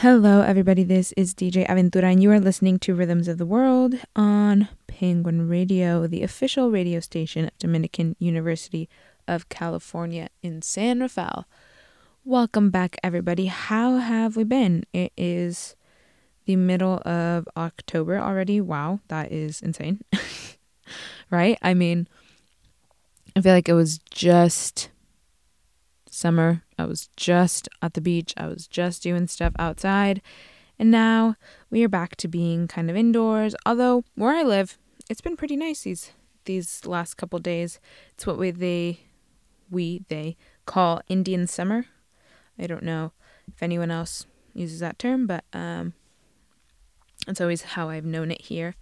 Hello, everybody. This is DJ Aventura, and you are listening to Rhythms of the World on Penguin Radio, the official radio station of Dominican University of California in San Rafael. Welcome back, everybody. How have we been? It is the middle of October already. Wow, that is insane. Right? I mean, I feel like it was just summer. I was just at the beach. I was just doing stuff outside. And now we are back to being kind of indoors. Although where I live, it's been pretty nice these last couple days. It's what they call Indian summer. I don't know if anyone else uses that term, but it's always how I've known it here.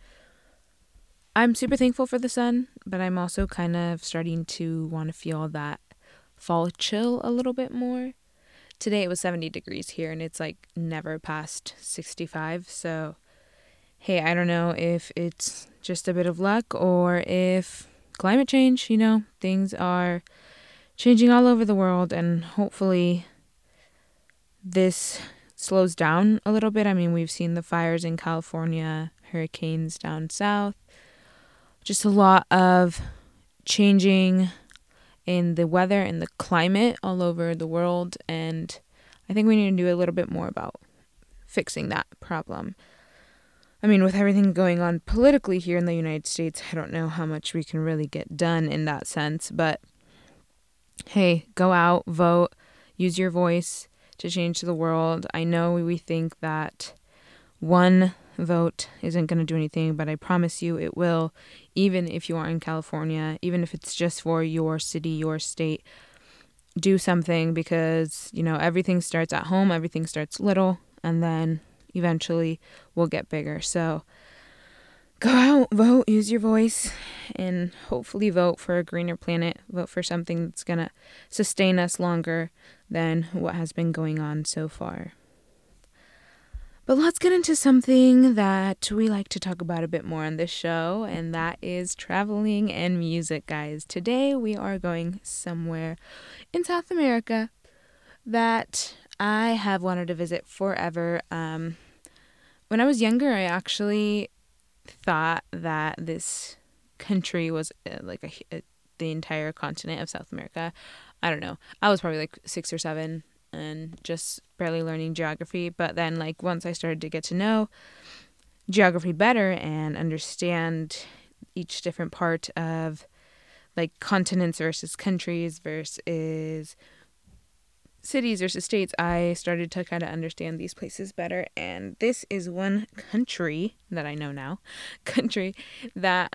I'm super thankful for the sun, but I'm also kind of starting to want to feel that fall chill a little bit more. Today it was 70 degrees here and it's like never past 65. So, hey, I don't know if it's just a bit of luck or if climate change, things are changing all over the world, and hopefully this slows down a little bit. I mean, we've seen the fires in California, hurricanes down south, just a lot of changing in the weather and the climate all over the world, and I think we need to do a little bit more about fixing that problem. I mean, with everything going on politically here in the United States, I don't know how much we can really get done in that sense, but hey, go out, vote, use your voice to change the world. I know we think that one vote isn't going to do anything, but I promise you it will, even if you are in California, even if it's just for your city, your state. Do something, because everything starts at home, everything starts little, and then eventually we'll get bigger. So go out, vote, use your voice, and hopefully vote for a greener planet. Vote for something that's going to sustain us longer than what has been going on so far. But let's get into something that we like to talk about a bit more on this show, and that is traveling and music, guys. Today we are going somewhere in South America that I have wanted to visit forever. When I was younger, I actually thought that this country was the entire continent of South America. I don't know. I was probably like 6 or 7 and just barely learning geography. But then once I started to get to know geography better and understand each different part of continents versus countries versus cities versus states, I started to kind of understand these places better. And this is one country that I know now, that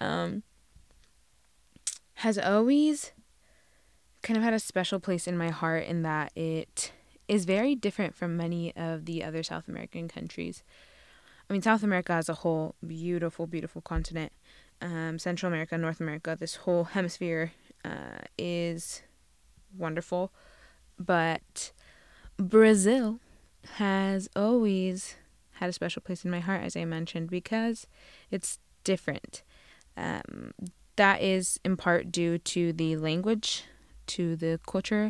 has always kind of had a special place in my heart, in that it is very different from many of the other South American countries. I mean, South America as a whole, beautiful, beautiful continent. Central America, North America, this whole hemisphere is wonderful. But Brazil has always had a special place in my heart, as I mentioned, because it's different. That is in part due to the language, to the culture.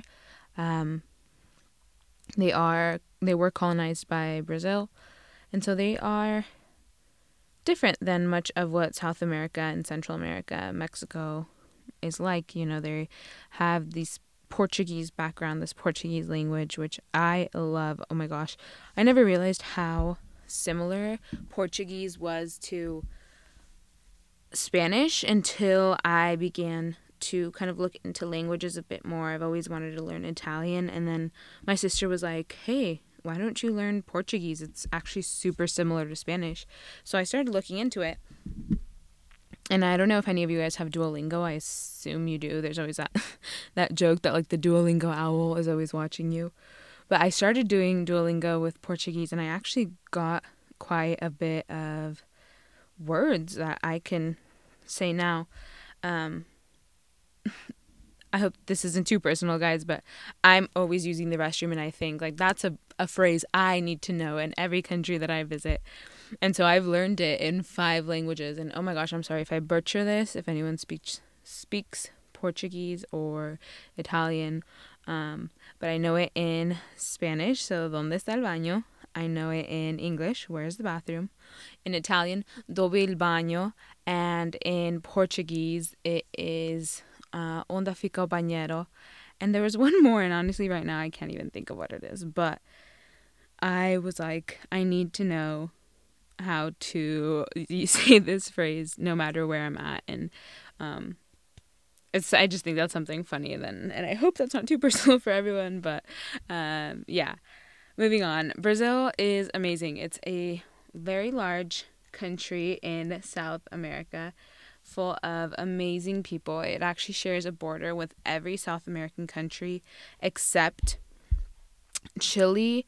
They were colonized by Brazil, and so they are different than much of what South America and Central America, Mexico is like. They have these Portuguese background, this Portuguese language, which I love. Oh my gosh. I never realized how similar Portuguese was to Spanish until I began to kind of look into languages a bit more. I've always wanted to learn Italian, and then my sister was like, hey, why don't you learn Portuguese? It's actually super similar to Spanish. So I started looking into it. And I don't know if any of you guys have Duolingo. I assume you do. There's always that joke that the Duolingo owl is always watching you. But I started doing Duolingo with Portuguese, and I actually got quite a bit of words that I can say now. I hope this isn't too personal, guys, but I'm always using the restroom, and I think that's a phrase I need to know in every country that I visit. And so I've learned it in 5 languages. And oh my gosh, I'm sorry if I butcher this, if anyone speaks Portuguese or Italian. But I know it in Spanish. So, ¿dónde está el baño? I know it in English, where's the bathroom? In Italian, dove il bagno. And in Portuguese, it is onde fica o banheiro. And there was one more, and honestly, right now, I can't even think of what it is. But I was like, I need to know how to say this phrase no matter where I'm at. And I just think that's something funny. And I hope that's not too personal for everyone. But yeah, moving on. Brazil is amazing. It's a very large country in South America, full of amazing people. It actually shares a border with every South American country except Chile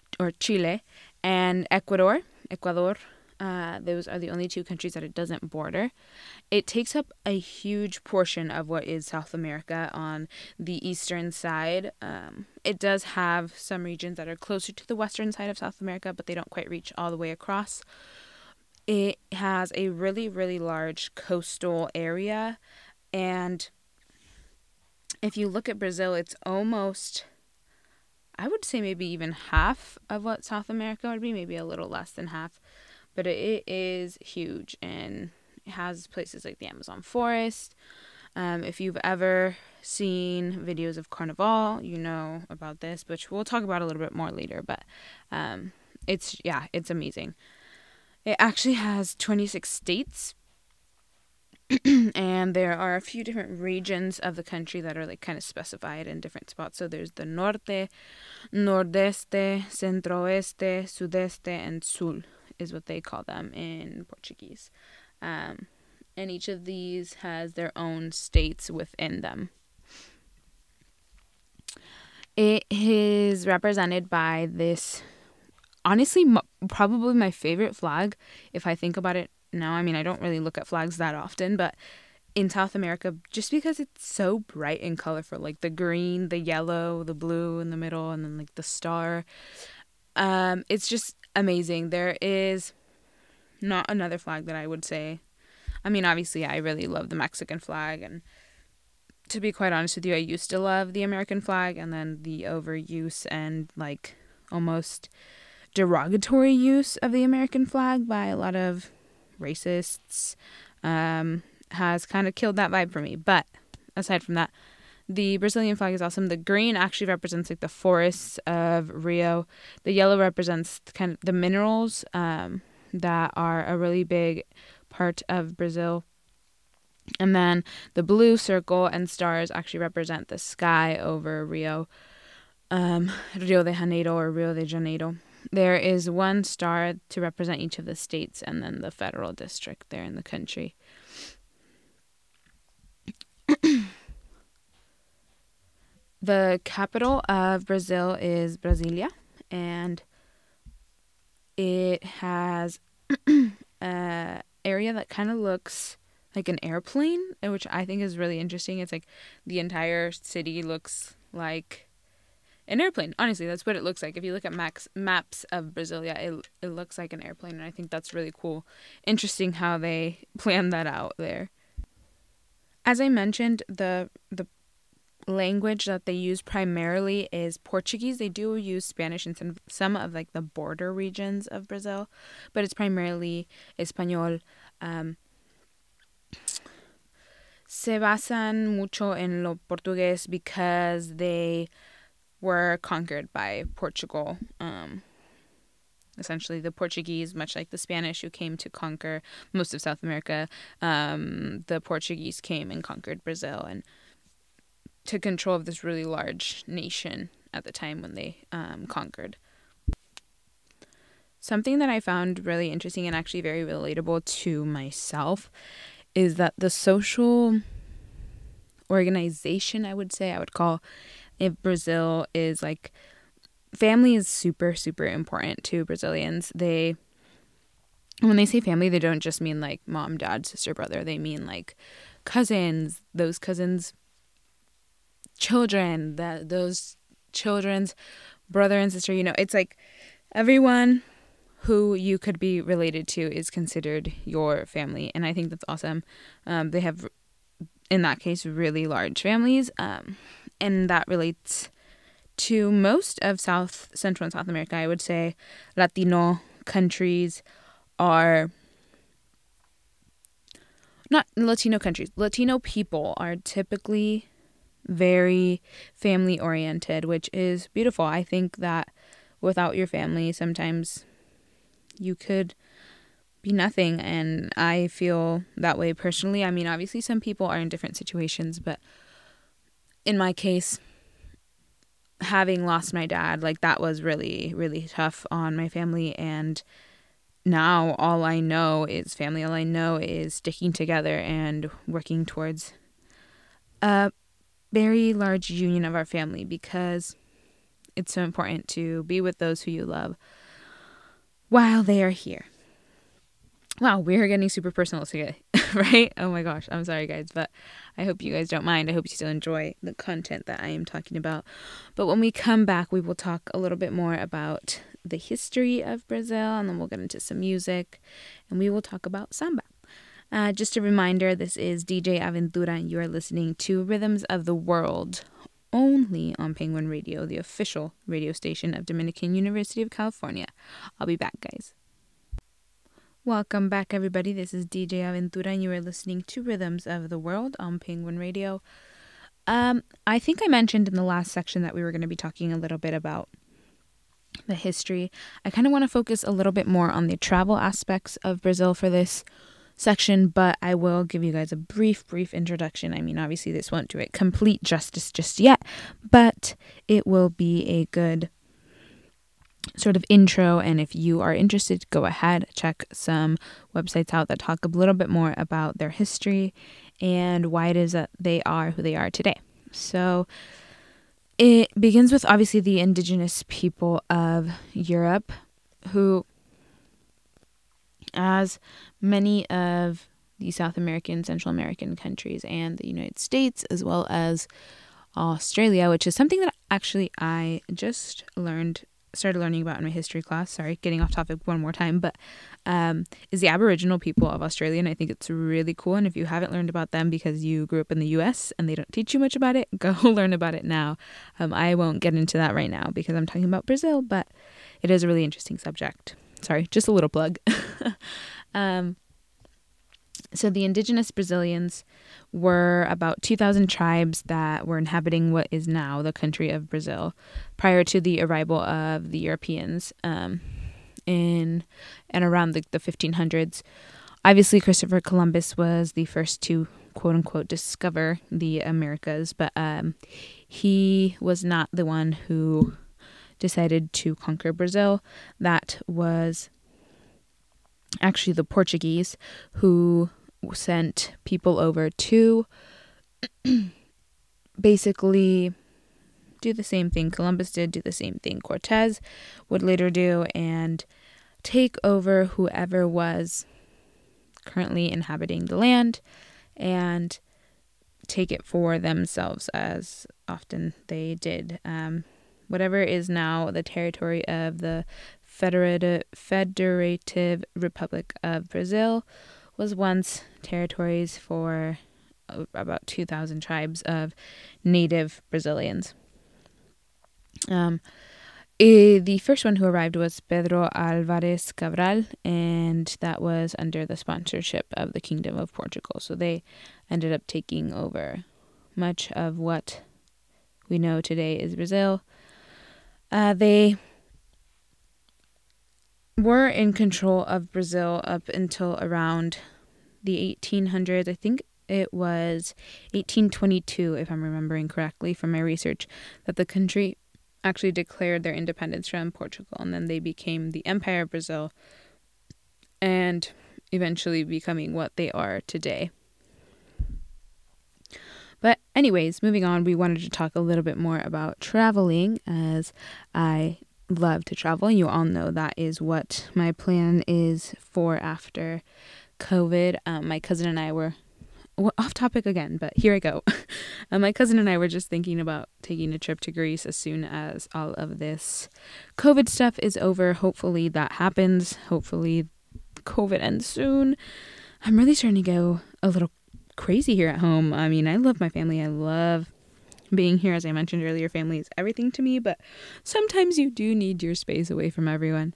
and Ecuador. Those are the only two countries that it doesn't border. It takes up a huge portion of what is South America on the eastern side. It does have some regions that are closer to the western side of South America, but they don't quite reach all the way across. It has a really, really large coastal area, and if you look at Brazil, it's almost, I would say maybe even half of what South America would be, maybe a little less than half, but it is huge, and it has places like the Amazon forest. If you've ever seen videos of Carnival, you know about this, which we'll talk about a little bit more later, but it's amazing. It actually has 26 states, and there are a few different regions of the country that are like kind of specified in different spots. So there's the Norte, Nordeste, Centro-Oeste, Sudeste, and Sul is what they call them in Portuguese. And each of these has their own states within them. It is represented by this, honestly, probably my favorite flag, if I think about it now. I mean, I don't really look at flags that often, but in South America, just because it's so bright and colorful, like the green, the yellow, the blue in the middle, and then like the star. It's just amazing. There is not another flag that I would say. I mean, obviously, I really love the Mexican flag, and to be quite honest with you, I used to love the American flag, and then the overuse and like almost derogatory use of the American flag by a lot of racists has kind of killed that vibe for me. But aside from that, the Brazilian flag is awesome. The green actually represents like the forests of Rio. The yellow represents kind of the minerals that are a really big part of Brazil. And then the blue circle and stars actually represent the sky over Rio, Rio de Janeiro or Rio de Janeiro. There is one star to represent each of the states and then the federal district there in the country. The capital of Brazil is Brasilia, and it has an area that kind of looks like an airplane, which I think is really interesting. It's like the entire city looks like an airplane. Honestly, that's what it looks like. If you look at maps of Brasilia, it looks like an airplane, and I think that's really cool. Interesting how they planned that out there. As I mentioned, the language that they use primarily is Portuguese. They do use Spanish in some of like the border regions of Brazil, but it's primarily Espanol. Se basan mucho en lo portugués because they were conquered by Portugal. Essentially, the Portuguese, much like the Spanish who came to conquer most of South America, the Portuguese came and conquered Brazil and took control of this really large nation at the time when they conquered. Something that I found really interesting and actually very relatable to myself is that the social organization, I would call in Brazil is like, family is super, super important to Brazilians. When they say family, they don't just mean like mom, dad, sister, brother. They mean like cousins, those cousins' children, those children's brother and sister. You know, it's like everyone who you could be related to is considered your family. And I think that's awesome. They have, in that case, really large families. And that relates to most of South, Central, and South America, I would say Latino countries are not Latino countries. Latino people are typically very family oriented, which is beautiful. I think that without your family, sometimes you could be nothing, and I feel that way personally. I mean, obviously some people are in different situations, but in my case, having lost my dad, like, that was really, really tough on my family, and now all I know is family. All I know is sticking together and working towards a very large union of our family, because it's so important to be with those who you love while they are here. Wow, we're getting super personal today, right? Oh my gosh, I'm sorry guys, but I hope you guys don't mind. I hope you still enjoy the content that I am talking about. But when we come back, we will talk a little bit more about the history of Brazil, and then we'll get into some music, and we will talk about samba. Just a reminder, this is DJ Aventura, and you are listening to Rhythms of the World, only on Penguin Radio, the official radio station of Dominican University of California. I'll be back, guys. Welcome back, everybody. This is DJ Aventura, and you are listening to Rhythms of the World on Penguin Radio. I think I mentioned in the last section that we were going to be talking a little bit about the history. I kind of want to focus a little bit more on the travel aspects of Brazil for this section, but I will give you guys a brief introduction. I mean, obviously this won't do it complete justice just yet, but it will be a good sort of intro, and if you are interested, go ahead, check some websites out that talk a little bit more about their history and why it is that they are who they are today. So it begins with obviously the indigenous people of Europe, who, as many of the South American, Central American countries and the United States, as well as Australia, which is something that actually I just started learning about in my history class. Sorry, getting off topic one more time, but is the Aboriginal people of Australia, and I think it's really cool. And if you haven't learned about them because you grew up in the US and they don't teach you much about it, go learn about it now. I won't get into that right now because I'm talking about Brazil, but it is a really interesting subject. Sorry, just a little plug. So the indigenous Brazilians were about 2,000 tribes that were inhabiting what is now the country of Brazil prior to the arrival of the Europeans in and around the 1500s. Obviously, Christopher Columbus was the first to, quote-unquote, discover the Americas, but he was not the one who decided to conquer Brazil. That was actually the Portuguese, who sent people over to basically do the same thing Columbus did, do the same thing Cortez would later do, and take over whoever was currently inhabiting the land and take it for themselves, as often they did. Whatever is now the territory of the Federative Republic of Brazil was once territories for about 2,000 tribes of native Brazilians. The first one who arrived was Pedro Álvares Cabral, and that was under the sponsorship of the Kingdom of Portugal. So they ended up taking over much of what we know today is Brazil. They were in control of Brazil up until around the 1800s. I think it was 1822, if I'm remembering correctly from my research, that the country actually declared their independence from Portugal, and then they became the Empire of Brazil, and eventually becoming what they are today. But anyways, moving on, we wanted to talk a little bit more about traveling, as I love to travel, and you all know that is what my plan is for after COVID. My cousin and I were off topic again, but here I go. My cousin and I were just thinking about taking a trip to Greece as soon as all of this COVID stuff is over. Hopefully that happens. Hopefully COVID ends soon. I'm really starting to go a little crazy here at home. I mean, I love my family. I love being here, as I mentioned earlier, family is everything to me, but sometimes you do need your space away from everyone.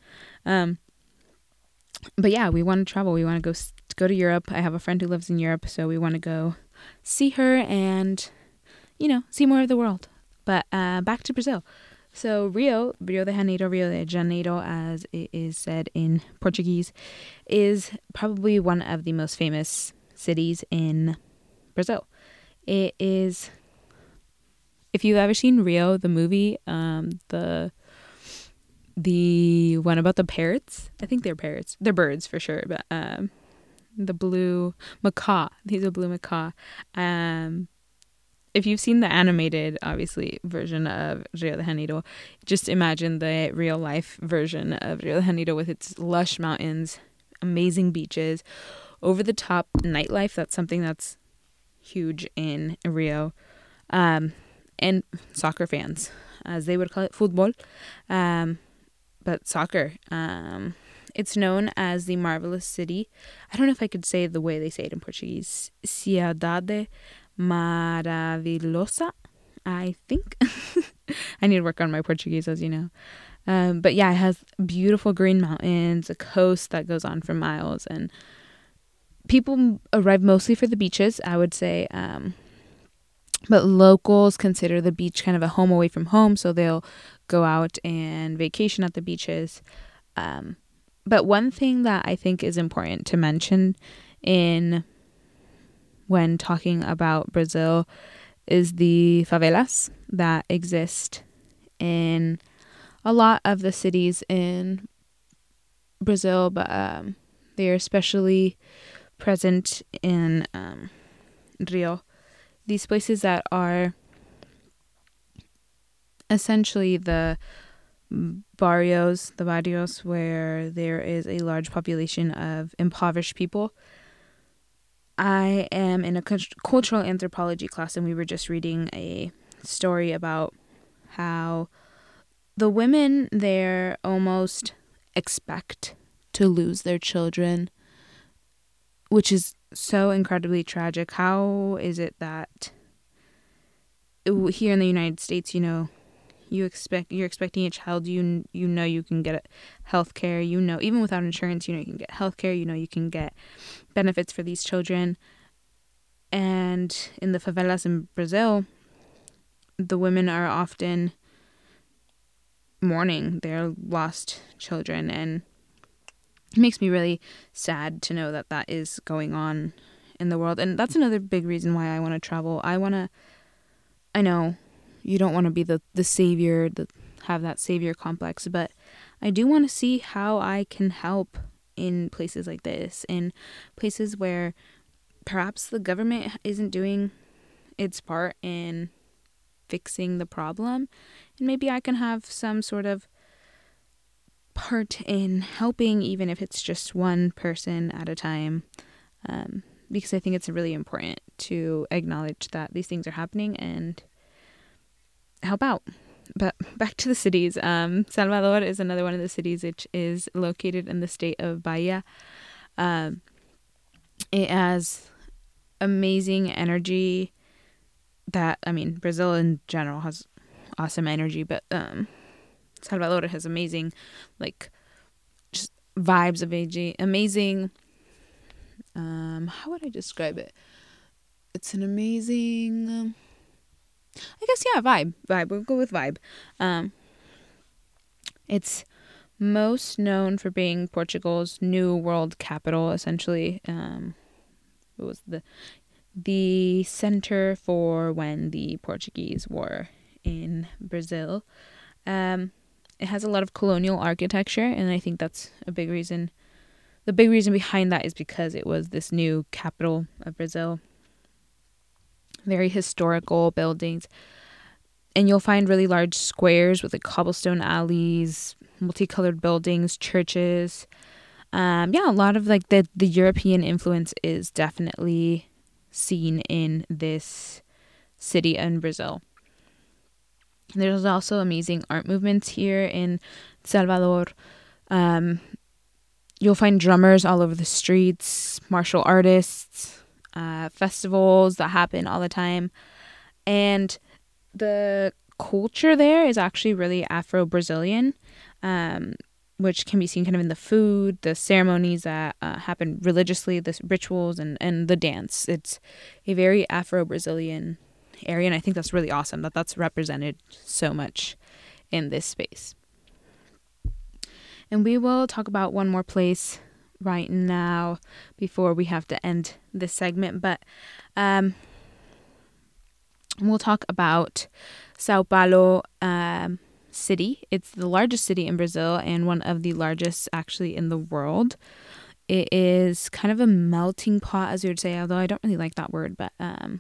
But yeah, we want to travel. We want to go to Europe. I have a friend who lives in Europe, so we want to go see her and, see more of the world. But back to Brazil. So Rio de Janeiro, as it is said in Portuguese, is probably one of the most famous cities in Brazil. It is, if you've ever seen Rio, the movie, the one about the parrots, I think they're parrots. They're birds for sure, but the blue macaw. He's a blue macaw. If you've seen the animated, obviously, version of Rio de Janeiro, just imagine the real life version of Rio de Janeiro with its lush mountains, amazing beaches, over the top nightlife. That's something that's huge in Rio, and soccer fans, as they would call it, futebol. But soccer. It's known as the Marvelous City. I don't know if I could say it the way they say it in Portuguese. Cidade Maravilhosa, I think. I need to work on my Portuguese, as you know. But yeah, it has beautiful green mountains, a coast that goes on for miles, and people arrive mostly for the beaches, I would say. But locals consider the beach kind of a home away from home, so they'll go out and vacation at the beaches. But one thing that I think is important to mention when talking about Brazil is the favelas that exist in a lot of the cities in Brazil, but they are especially present in Rio. These places that are essentially the barrios where there is a large population of impoverished people. I am in a cultural anthropology class, and we were just reading a story about how the women there almost expect to lose their children, which is so incredibly tragic. How is it that here in the United States, you're expecting a child, you can get health care, even without insurance, you can get health care, you can get benefits for these children. And in the favelas in Brazil, the women are often mourning their lost children, and it makes me really sad to know that is going on in the world. And that's another big reason why I want to travel. I know you don't want to be the savior, have that savior complex, but I do want to see how I can help in places like this, in places where perhaps the government isn't doing its part in fixing the problem, and maybe I can have some sort of part in helping, even if it's just one person at a time, because I think it's really important to acknowledge that these things are happening and help out. But back to the cities. Salvador is another one of the cities which is located in the state of Bahia. It has amazing energy Brazil in general has awesome energy, but Salvador has amazing, just vibes of amazing, how would I describe it? It's an amazing, I guess, yeah, vibe. We'll go with vibe. It's most known for being Portugal's new world capital, essentially. It was the center for when the Portuguese were in Brazil. It has a lot of colonial architecture, and I think that's a big reason. The big reason behind that is because it was this new capital of Brazil. Very historical buildings. And you'll find really large squares with cobblestone alleys, multicolored buildings, churches. A lot of the European influence is definitely seen in this city in Brazil. There's also amazing art movements here in Salvador. You'll find drummers all over the streets, martial artists, festivals that happen all the time. And the culture there is actually really Afro-Brazilian, which can be seen kind of in the food, the ceremonies that happen religiously, the rituals, and the dance. It's a very Afro-Brazilian area, and I think that's really awesome that that's represented so much in this space. And we will talk about one more place right now before we have to end this segment, but we'll talk about Sao Paulo city. It's the largest city in Brazil and one of the largest actually in the world. It is kind of a melting pot, as you would say, although I don't really like that word, but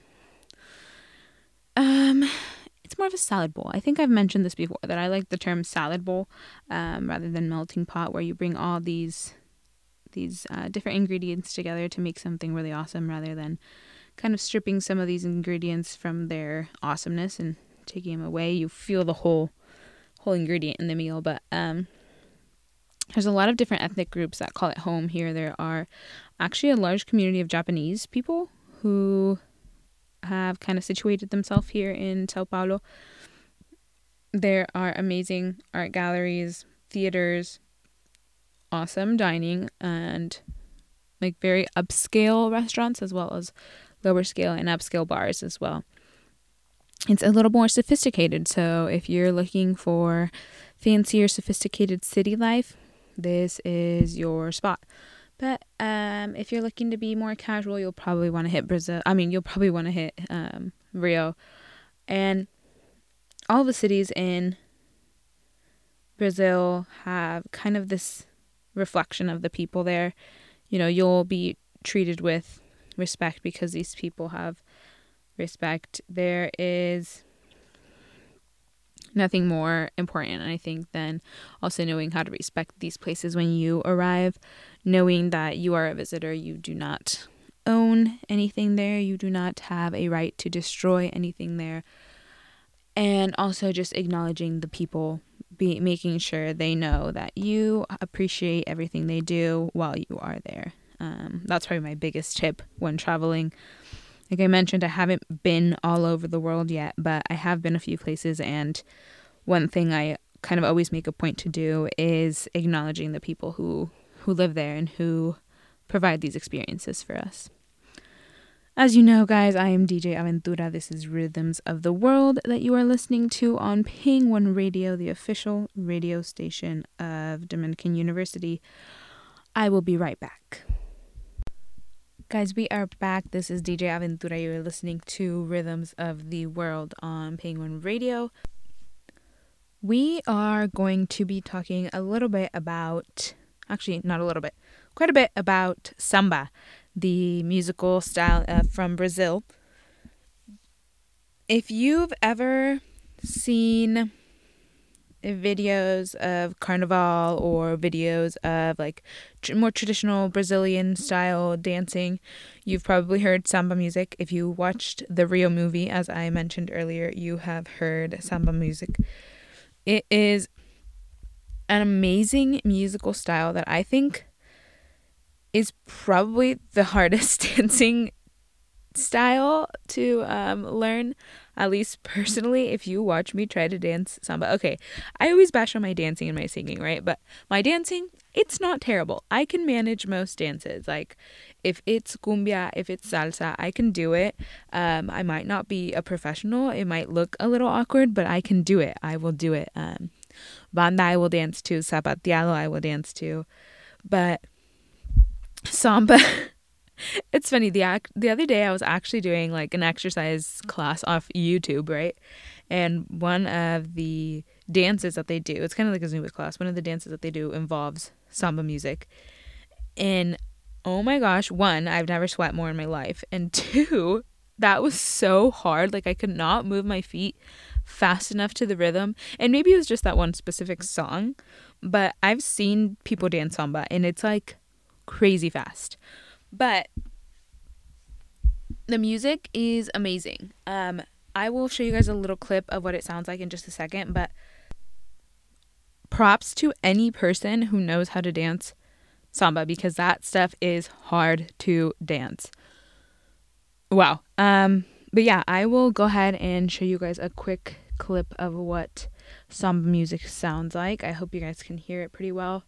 it's more of a salad bowl. I think I've mentioned this before, that I like the term salad bowl rather than melting pot, where you bring all these different ingredients together to make something really awesome, rather than kind of stripping some of these ingredients from their awesomeness and taking them away. You feel the whole ingredient in the meal. But there's a lot of different ethnic groups that call it home here. There are actually a large community of Japanese people who have kind of situated themselves here in Sao Paulo. There are amazing art galleries, theaters, awesome dining, and like very upscale restaurants, as well as lower scale and upscale bars as well. It's a little more sophisticated, so if you're looking for fancier, sophisticated city life, this is your spot. But if you're looking to be more casual, you'll probably want to hit Brazil. You'll probably want to hit Rio. And all the cities in Brazil have kind of this reflection of the people there. You know, you'll be treated with respect because these people have respect. There is nothing more important, I think, than also knowing how to respect these places when you arrive, knowing that you are a visitor. You do not own anything there. You do not have a right to destroy anything there. And also just acknowledging the people, making sure they know that you appreciate everything they do while you are there. That's probably my biggest tip when traveling. Like I mentioned, I haven't been all over the world yet, but I have been a few places, and one thing I kind of always make a point to do is acknowledging the people who live there and who provide these experiences for us. As you know, guys, I am DJ Aventura. This is Rhythms of the World that you are listening to on Penguin Radio, the official radio station of Dominican University. I will be right back. Guys, we are back. This is DJ Aventura. You're listening to Rhythms of the World on Penguin Radio. We are going to be talking a little bit about, actually not a little bit, quite a bit about samba, the musical style from Brazil. If you've ever seen videos of carnival or videos of like more traditional Brazilian style dancing, you've probably heard samba music. If you watched the Rio movie, as I mentioned earlier, you have heard samba music. It is an amazing musical style that I think is probably the hardest dancing style to learn, at least personally. If you watch me try to dance samba, okay, I always bash on my dancing and my singing, right? But my dancing, it's not terrible. I can manage most dances. Like if it's cumbia, if it's salsa, I can do it. I might not be a professional. It might look a little awkward, but I can do it. I will do it. Banda I will dance to, sapateado I will dance to, but samba. It's funny, the other day I was actually doing like an exercise class off YouTube, right? And one of the dances that they do, it's kind of like a Zumba class, one of the dances that they do involves samba music. And oh my gosh, one, I've never sweat more in my life. And two, that was so hard. Like I could not move my feet fast enough to the rhythm. And maybe it was just that one specific song, but I've seen people dance samba and it's like crazy fast. But the music is amazing. I will show you guys a little clip of what it sounds like in just a second, but props to any person who knows how to dance samba, because that stuff is hard to dance. Wow. But yeah, I will go ahead and show you guys a quick clip of what samba music sounds like. I hope you guys can hear it pretty well.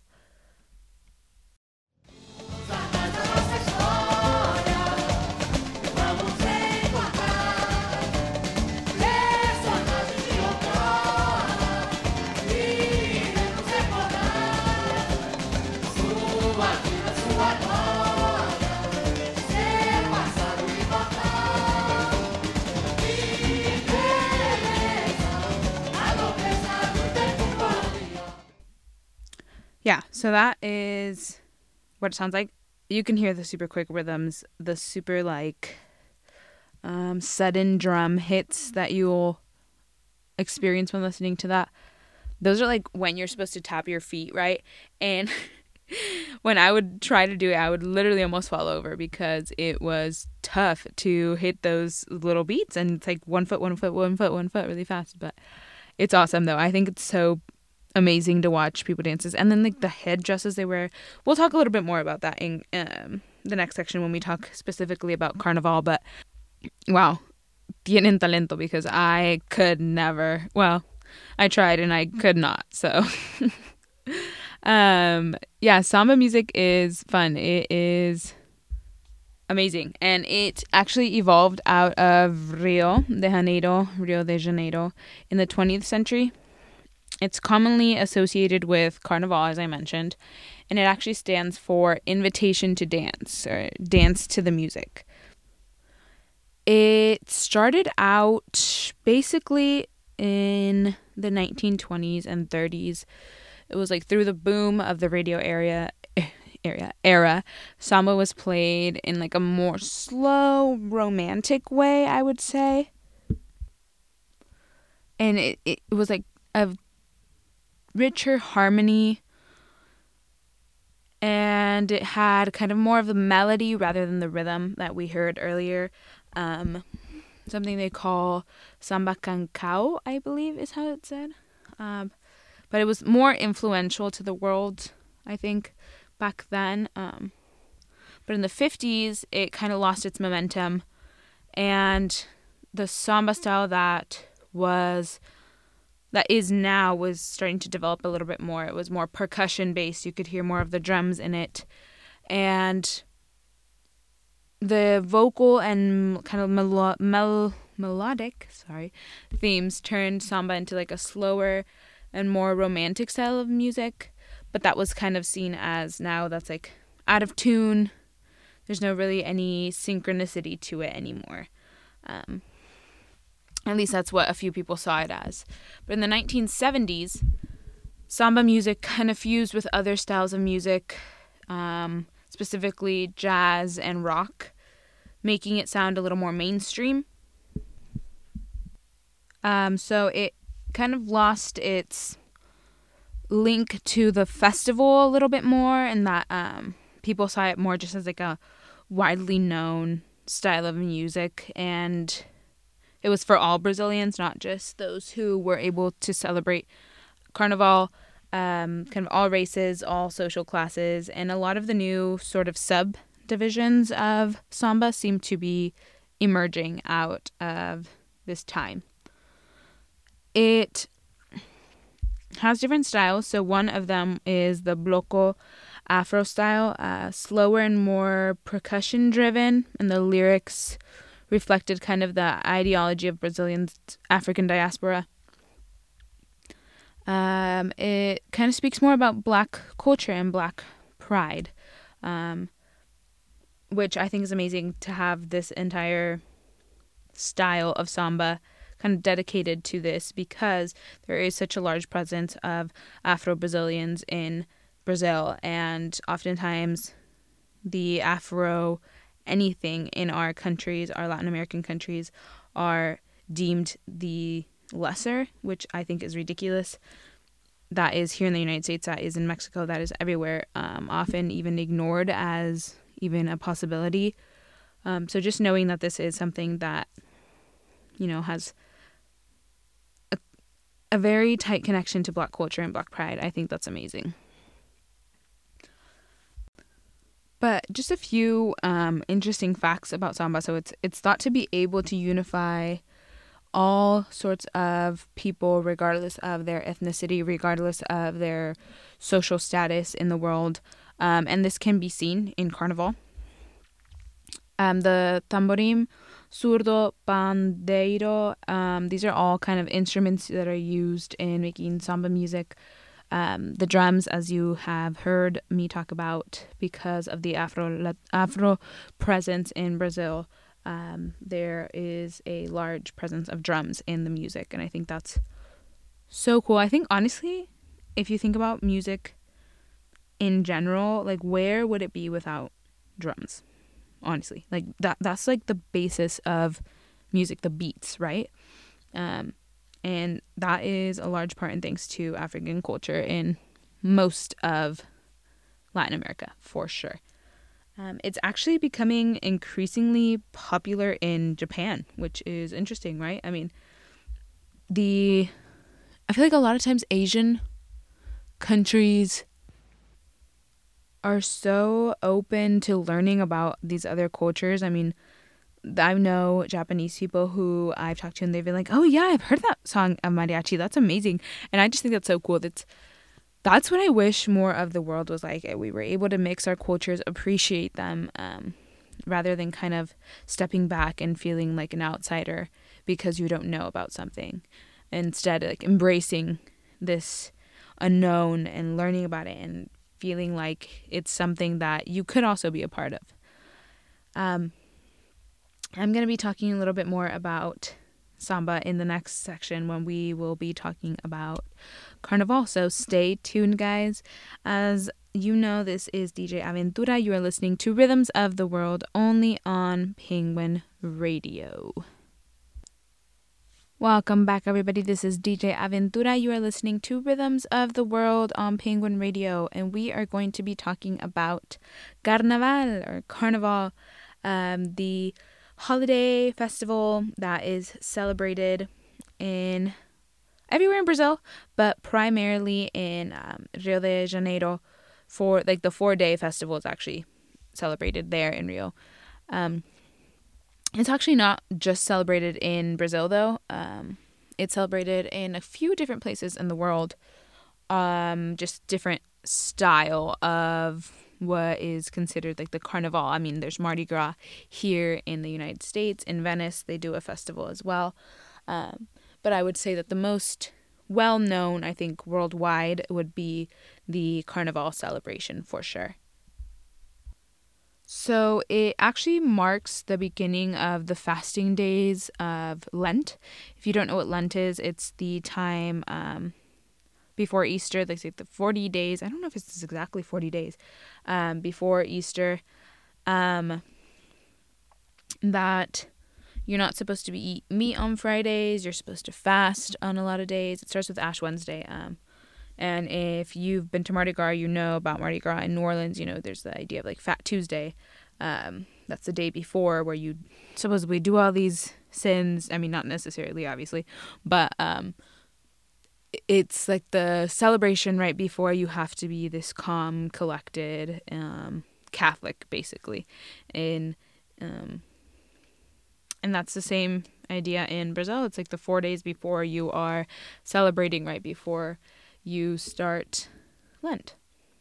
Yeah, so that is what it sounds like. You can hear the super quick rhythms, the super like sudden drum hits that you'll experience when listening to that. Those are like when you're supposed to tap your feet, right? And when I would try to do it, I would literally almost fall over because it was tough to hit those little beats. And it's like 1 foot, 1 foot, 1 foot, 1 foot really fast. But it's awesome, though. I think it's so amazing to watch people dances. And then like the headdresses they wear. We'll talk a little bit more about that in the next section when we talk specifically about Carnival. But wow, tienen talento, because I could never. Well, I tried and I could not. So yeah, samba music is fun. It is amazing, and it actually evolved out of Rio de Janeiro in the 20th century. It's commonly associated with Carnival, as I mentioned, and it actually stands for invitation to dance, or dance to the music. It started out basically in the 1920s and 30s. It was like through the boom of the radio era, samba was played in like a more slow, romantic way, I would say. And it was like a richer harmony, and it had kind of more of the melody rather than the rhythm that we heard earlier. Something they call samba canção, I believe is how it's said. But it was more influential to the world, I think, back then. But in the 50s, it kind of lost its momentum, and the samba style that is now was starting to develop a little bit more. It was more percussion based. You could hear more of the drums in it, and the vocal and kind of melodic themes turned samba into like a slower and more romantic style of music. But that was kind of seen as, now that's like out of tune. There's no really any synchronicity to it anymore. At least that's what a few people saw it as. But in the 1970s, samba music kind of fused with other styles of music, specifically jazz and rock, making it sound a little more mainstream. So it kind of lost its link to the festival a little bit more, and that people saw it more just as like a widely known style of music, and it was for all Brazilians, not just those who were able to celebrate Carnival, kind of all races, all social classes, and a lot of the new sort of subdivisions of samba seem to be emerging out of this time. It has different styles. So one of them is the bloco Afro style, slower and more percussion driven, and the lyrics reflected kind of the ideology of Brazilian African diaspora. It kind of speaks more about Black culture and Black pride, which I think is amazing to have this entire style of samba kind of dedicated to this, because there is such a large presence of Afro-Brazilians in Brazil, and oftentimes the Afro anything in our countries, our Latin American countries, are deemed the lesser, which I think is ridiculous. That is here in the United States, that is in Mexico, that is everywhere, often even ignored as even a possibility. So just knowing that this is something that, has a very tight connection to Black culture and Black pride, I think that's amazing. But just a few interesting facts about samba. So it's thought to be able to unify all sorts of people, regardless of their ethnicity, regardless of their social status in the world. And this can be seen in Carnival. The tamborim, surdo, pandeiro, these are all kind of instruments that are used in making samba music. The drums, as you have heard me talk about, because of the Afro presence in Brazil, there is a large presence of drums in the music, and I think that's so cool. I think, honestly, if you think about music in general, like, where would it be without drums? Honestly, like, that's like the basis of music, the beats, right? And that is a large part, and thanks to African culture in most of Latin America, for sure. It's actually becoming increasingly popular in Japan, which is interesting, right? I mean, I feel like a lot of times Asian countries are so open to learning about these other cultures. I mean, I know Japanese people who I've talked to, and they've been like, oh yeah, I've heard that song of mariachi. That's amazing. And I just think that's so cool. That's what I wish more of the world was like. We were able to mix our cultures, appreciate them, rather than kind of stepping back and feeling like an outsider because you don't know about something. Instead, like, embracing this unknown and learning about it and feeling like it's something that you could also be a part of. I'm going to be talking a little bit more about samba in the next section when we will be talking about Carnival. So stay tuned, guys. As you know, this is DJ Aventura. You are listening to Rhythms of the World only on Penguin Radio. Welcome back, everybody. This is DJ Aventura. You are listening to Rhythms of the World on Penguin Radio, and we are going to be talking about Carnaval, or Carnival, the holiday festival that is celebrated everywhere in Brazil, but primarily in Rio de Janeiro. For like the 4-day festival is actually celebrated there in Rio. It's actually not just celebrated in Brazil, though. It's celebrated in a few different places in the world. Just different style of what is considered like the Carnival. I mean, there's Mardi Gras here in the United States. In Venice, they do a festival as well. But I would say that the most well-known, I think, worldwide would be the Carnival celebration for sure. So it actually marks the beginning of the fasting days of Lent. If you don't know what Lent is, it's the time before Easter. They say the 40 days. I don't know if it's exactly 40 days before Easter. That you're not supposed to eat meat on Fridays. You're supposed to fast on a lot of days. It starts with Ash Wednesday. And if you've been to Mardi Gras, you know about Mardi Gras in New Orleans. You know, there's the idea of like Fat Tuesday. That's the day before where you supposedly do all these sins. I mean, not necessarily, obviously, but it's like the celebration right before you have to be this calm, collected Catholic, basically. And that's the same idea in Brazil. It's like the 4 days before you are celebrating, right before you start Lent.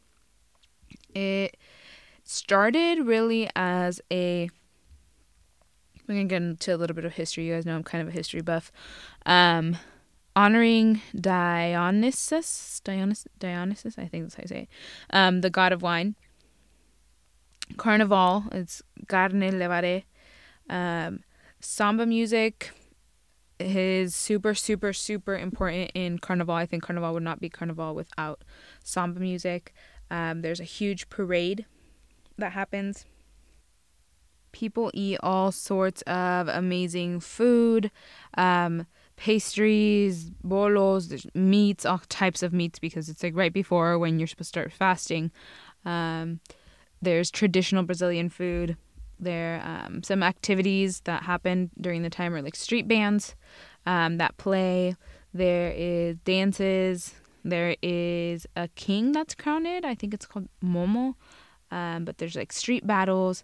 It started really as we're going to get into a little bit of history. You guys know I'm kind of a history buff. Honoring Dionysus, I think that's how you say it, the god of wine. Carnival, it's carne levare. Samba music is super, super, super important in Carnival. I think Carnival would not be Carnival without samba music. There's a huge parade that happens. People eat all sorts of amazing food, pastries, bolos, there's meats, all types of meats, because it's like right before when you're supposed to start fasting. There's traditional Brazilian food. There some activities that happen during the time are like street bands that play. There is dances. There is a king that's crowned. I think it's called Momo. But there's like street battles.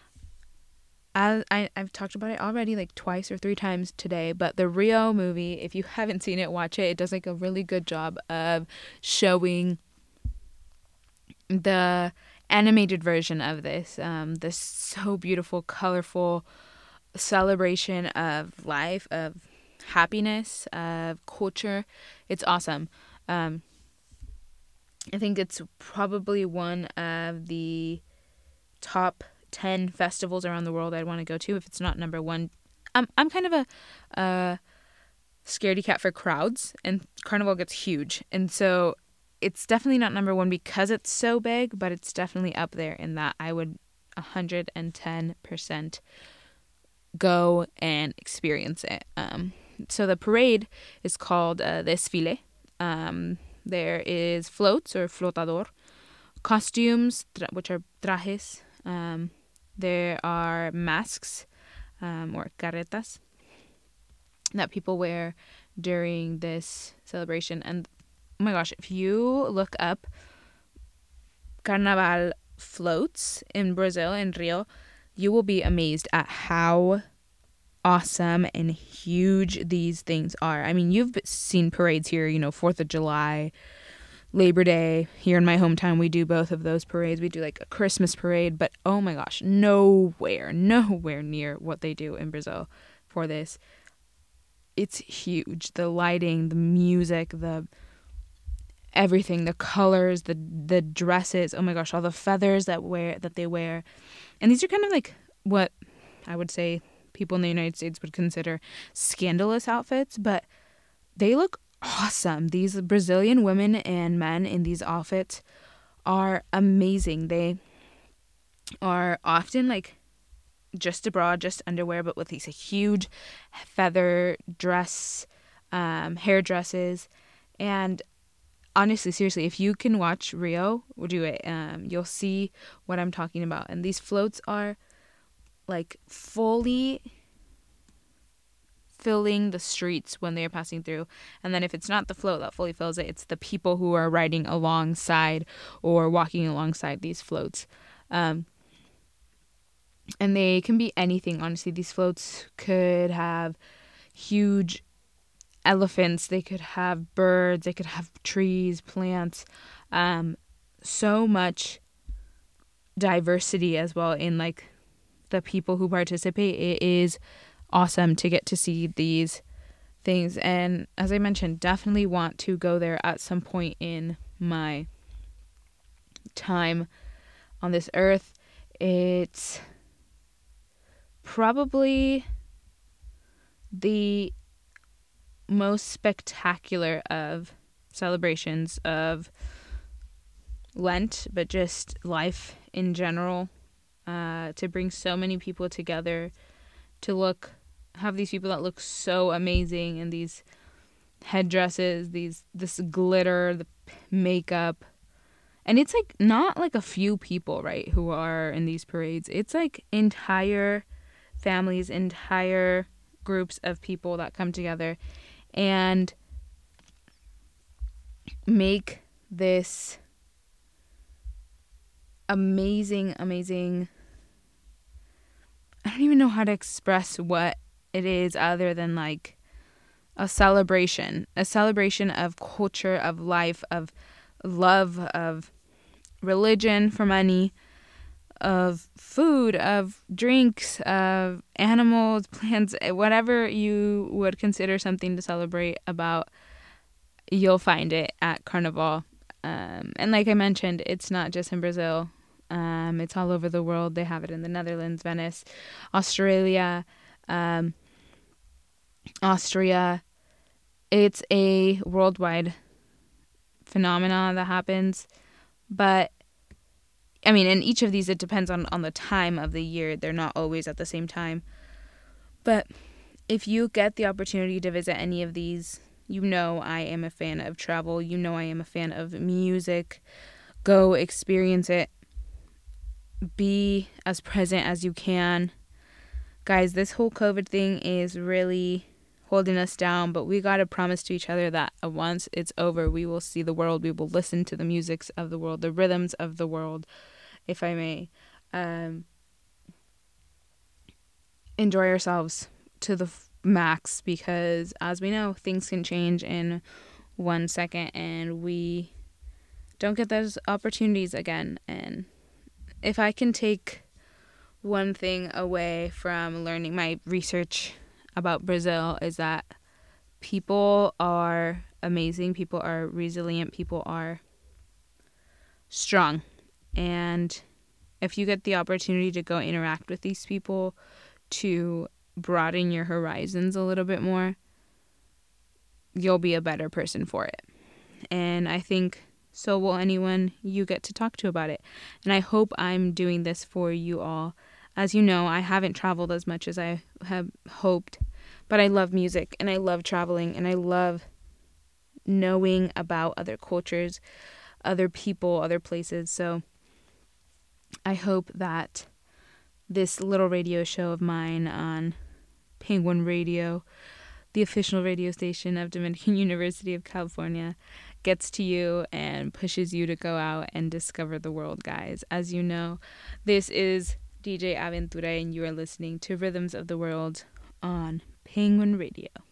I've talked about it already like twice or three times today, but the Rio movie, if you haven't seen it, watch it. It does like a really good job of showing the animated version of this so beautiful, colorful celebration of life, of happiness, of culture. It's awesome. I think it's probably one of the top 10 festivals around the world I'd want to go to if it's not number one. I'm kind of a scaredy cat for crowds, and Carnival gets huge, and so it's definitely not number one because it's so big, but it's definitely up there in that I would 110% go and experience it. So the parade is called Desfile. There is floats or flotador, costumes, which are trajes. There are masks or carretas that people wear during this celebration. And oh my gosh, if you look up Carnaval floats in Brazil, in Rio, you will be amazed at how awesome and huge these things are. I mean, you've seen parades here, 4th of July, Labor Day. Here in my hometown, we do both of those parades. We do like a Christmas parade, but oh my gosh, nowhere near what they do in Brazil for this. It's huge. The lighting, the music, the everything, the colors, the dresses. Oh my gosh, all the feathers that they wear. And these are kind of like what I would say people in the United States would consider scandalous outfits, but they look awesome. These Brazilian women and men in these outfits are amazing. They are often like just a bra, just underwear, but with these huge feather dress, hair dresses. And honestly, seriously, if you can watch Rio, we'll do it. You'll see what I'm talking about. And these floats are like fully filling the streets when they are passing through. And then if it's not the float that fully fills it, it's the people who are riding alongside or walking alongside these floats. And they can be anything, honestly. These floats could have huge elephants, they could have birds, they could have trees, plants, so much diversity as well in like the people who participate. It is awesome to get to see these things, and as I mentioned, definitely want to go there at some point in my time on this earth. It's probably the most spectacular of celebrations of Lent, but just life in general, to bring so many people together, to have these people that look so amazing in these headdresses, this glitter, the makeup. And it's like not like a few people, right, who are in these parades. It's like entire families, entire groups of people that come together and make this amazing I don't even know how to express what it is other than like a celebration of culture, of life, of love, of religion for many, of food, of drinks, of animals, plants, whatever you would consider something to celebrate about, you'll find it at Carnival. And like I mentioned, it's not just in Brazil. It's all over the world. They have it in the Netherlands, Venice, Australia, Austria. It's a worldwide phenomenon that happens. But, I mean, in each of these, it depends on the time of the year. They're not always at the same time. But if you get the opportunity to visit any of these, you know I am a fan of travel. You know I am a fan of music. Go experience it. Be as present as you can. Guys, this whole COVID thing is really holding us down, but we got to promise to each other that once it's over, we will see the world. We will listen to the musics of the world, the rhythms of the world, if I may, enjoy ourselves to the max, because as we know, things can change in 1 second and we don't get those opportunities again. And if I can take one thing away from learning my research about Brazil, is that people are amazing, people are resilient, people are strong. And if you get the opportunity to go interact with these people, to broaden your horizons a little bit more, you'll be a better person for it. And I think so will anyone you get to talk to about it. And I hope I'm doing this for you all. As you know, I haven't traveled as much as I have hoped, but I love music and I love traveling and I love knowing about other cultures, other people, other places. So I hope that this little radio show of mine on Penguin Radio, the official radio station of Dominican University of California, gets to you and pushes you to go out and discover the world, guys. As you know, this is DJ Aventura and you are listening to Rhythms of the World on Penguin Radio.